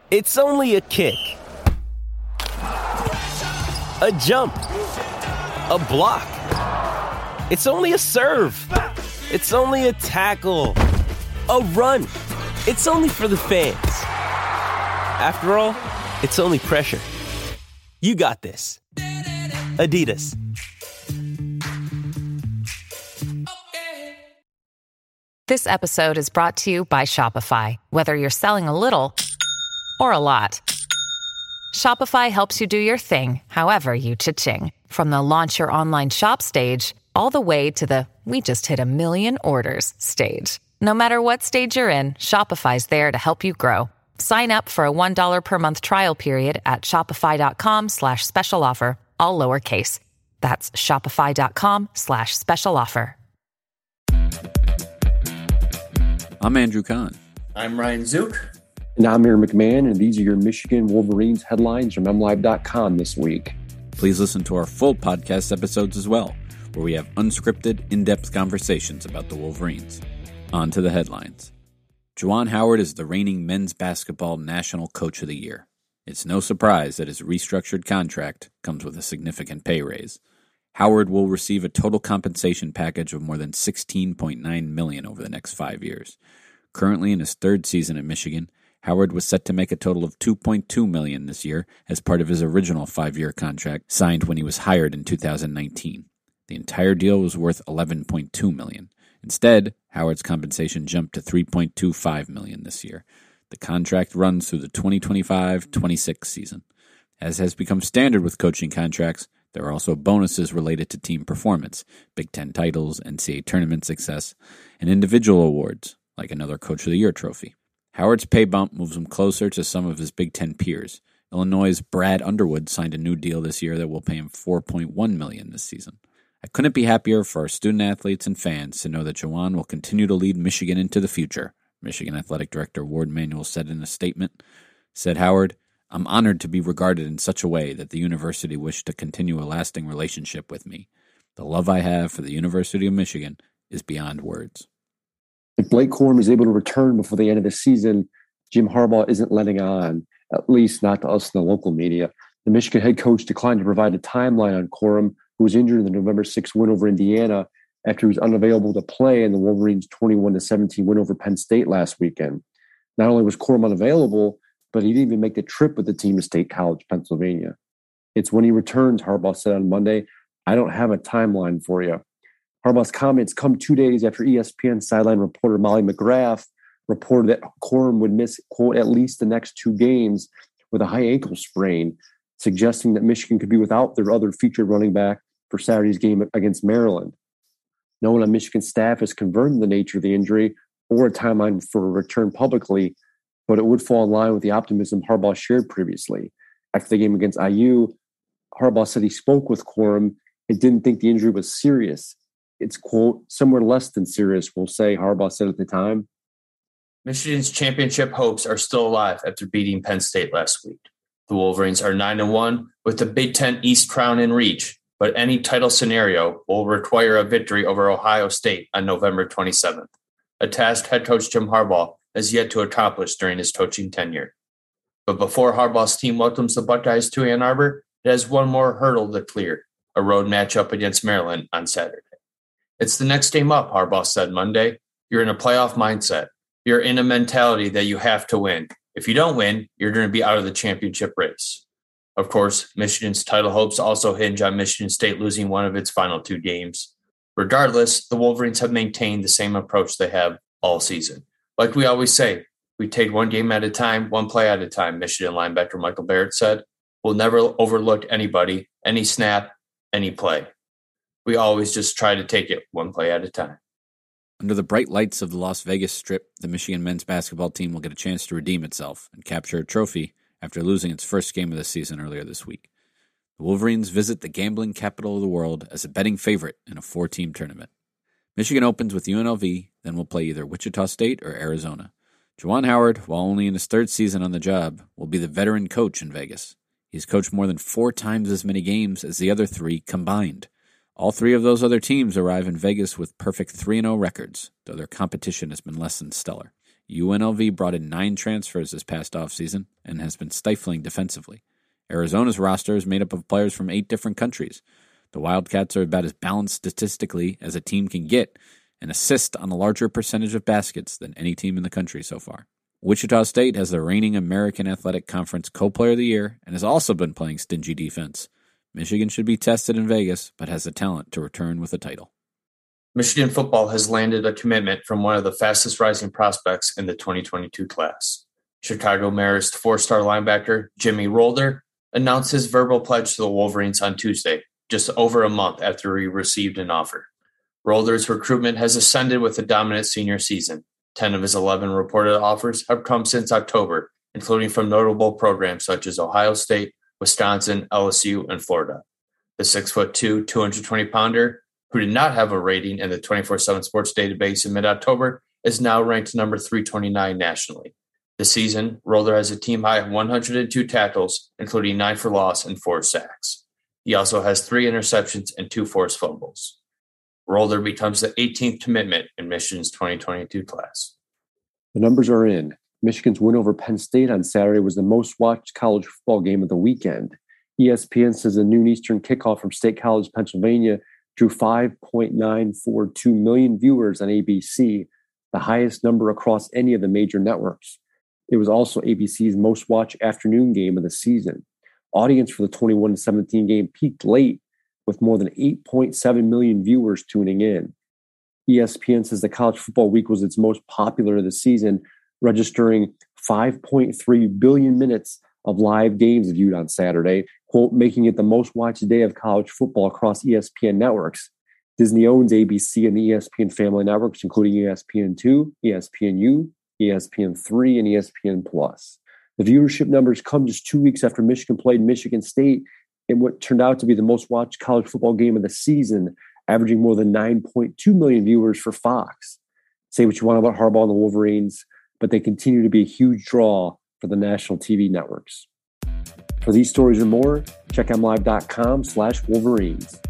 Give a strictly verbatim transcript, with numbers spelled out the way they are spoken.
It's only a kick, a jump, a block. It's only a serve. It's only a tackle, a run. It's only for the fans. After all, it's only pressure. You got this. Adidas. This episode is brought to you by Shopify. Whether you're selling a little or a lot, Shopify helps you do your thing, however you cha-ching. From the launch your online shop stage, all the way to the we just hit a million orders stage. No matter what stage you're in, Shopify's there to help you grow. Sign up for a one dollar per month trial period at shopify.com slash special offer, all lowercase. That's shopify.com slash special offer. I'm Andrew Kahn. I'm Ryan Zook. And I'm Aaron McMahon, and these are your Michigan Wolverines headlines from M Live dot com this week. Please listen to our full podcast episodes as well, where we have unscripted, in-depth conversations about the Wolverines. On to the headlines. Juwan Howard is the reigning men's basketball National Coach of the Year. It's no surprise that his restructured contract comes with a significant pay raise. Howard will receive a total compensation package of more than sixteen point nine million dollars over the next five years. Currently in his third season at Michigan, Howard was set to make a total of two point two million dollars this year as part of his original five-year contract signed when he was hired in two thousand nineteen. The entire deal was worth eleven point two million dollars. Instead, Howard's compensation jumped to three point two five million dollars this year. The contract runs through the twenty twenty-five twenty-six season. As has become standard with coaching contracts, there are also bonuses related to team performance, Big Ten titles, N C double A tournament success, and individual awards, like another Coach of the Year trophy. Howard's pay bump moves him closer to some of his Big Ten peers. Illinois' Brad Underwood signed a new deal this year that will pay him four point one million dollars this season. I couldn't be happier for our student-athletes and fans to know that Juwan will continue to lead Michigan into the future, Michigan Athletic Director Ward Manuel said in a statement. Said Howard, "I'm honored to be regarded in such a way that the university wished to continue a lasting relationship with me. The love I have for the University of Michigan is beyond words." If Blake Corum is able to return before the end of the season, Jim Harbaugh isn't letting on, at least not to us in the local media. The Michigan head coach declined to provide a timeline on Corum, who was injured in the November sixth win over Indiana after he was unavailable to play in the Wolverines' twenty-one to seventeen win over Penn State last weekend. Not only was Corum unavailable, but he didn't even make the trip with the team to State College, Pennsylvania. "It's when he returns," Harbaugh said on Monday. "I don't have a timeline for you." Harbaugh's comments come two days after E S P N sideline reporter Molly McGrath reported that Corum would miss, quote, at least the next two games with a high ankle sprain, suggesting that Michigan could be without their other featured running back for Saturday's game against Maryland. No one on Michigan's staff has confirmed the nature of the injury or a timeline for a return publicly, but it would fall in line with the optimism Harbaugh shared previously. After the game against I U, Harbaugh said he spoke with Corum and didn't think the injury was serious. It's, quote, somewhere less than serious, we'll say, Harbaugh said at the time. Michigan's championship hopes are still alive after beating Penn State last week. The Wolverines are nine and one with the Big Ten East crown in reach, but any title scenario will require a victory over Ohio State on November twenty-seventh, a task head coach Jim Harbaugh has yet to accomplish during his coaching tenure. But before Harbaugh's team welcomes the Buckeyes to Ann Arbor, it has one more hurdle to clear, a road matchup against Maryland on Saturday. "It's the next game up," Harbaugh said Monday. "You're in a playoff mindset. You're in a mentality that you have to win. If you don't win, you're going to be out of the championship race." Of course, Michigan's title hopes also hinge on Michigan State losing one of its final two games. Regardless, the Wolverines have maintained the same approach they have all season. Like we always say, we take one game at a time, one play at a time, Michigan linebacker Michael Barrett said. "We'll never overlook anybody, any snap, any play. We always just try to take it one play at a time." Under the bright lights of the Las Vegas Strip, the Michigan men's basketball team will get a chance to redeem itself and capture a trophy after losing its first game of the season earlier this week. The Wolverines visit the gambling capital of the world as a betting favorite in a four-team tournament. Michigan opens with U N L V, then will play either Wichita State or Arizona. Juwan Howard, while only in his third season on the job, will be the veteran coach in Vegas. He's coached more than four times as many games as the other three combined. All three of those other teams arrive in Vegas with perfect three and oh records, though their competition has been less than stellar. U N L V brought in nine transfers this past offseason and has been stifling defensively. Arizona's roster is made up of players from eight different countries. The Wildcats are about as balanced statistically as a team can get and assist on a larger percentage of baskets than any team in the country so far. Wichita State has the reigning American Athletic Conference Co-Player of the Year and has also been playing stingy defense. Michigan should be tested in Vegas, but has the talent to return with a title. Michigan football has landed a commitment from one of the fastest rising prospects in the twenty twenty-two class. Chicago Marist four-star linebacker Jimmy Rolder announced his verbal pledge to the Wolverines on Tuesday, just over a month after he received an offer. Rolder's recruitment has ascended with a dominant senior season. Ten of his eleven reported offers have come since October, including from notable programs such as Ohio State, Wisconsin, L S U, and Florida. The six foot two, two hundred twenty pounder, who did not have a rating in the twenty-four seven Sports database in mid-October, is now ranked number three twenty-nine nationally. This season, Rolder has a team-high one hundred two tackles, including nine for loss and four sacks. He also has three interceptions and two forced fumbles. Rolder becomes the eighteenth commitment in Michigan's twenty twenty-two class. The numbers are in. Michigan's win over Penn State on Saturday was the most-watched college football game of the weekend. E S P N says a noon Eastern kickoff from State College, Pennsylvania, drew five point nine four two million viewers on A B C, the highest number across any of the major networks. It was also A B C's most-watched afternoon game of the season. Audience for the twenty-one to seventeen game peaked late, with more than eight point seven million viewers tuning in. E S P N says the college football week was its most popular of the season, registering five point three billion minutes of live games viewed on Saturday, quote, making it the most watched day of college football across E S P N networks. Disney owns A B C and the E S P N family networks, including E S P N two, E S P N U, E S P N three, and E S P N Plus. The viewership numbers come just two weeks after Michigan played Michigan State in what turned out to be the most watched college football game of the season, averaging more than nine point two million viewers for Fox. Say what you want about Harbaugh and the Wolverines, but they continue to be a huge draw for the national T V networks. For these stories and more, check M Live dot com slash Wolverines.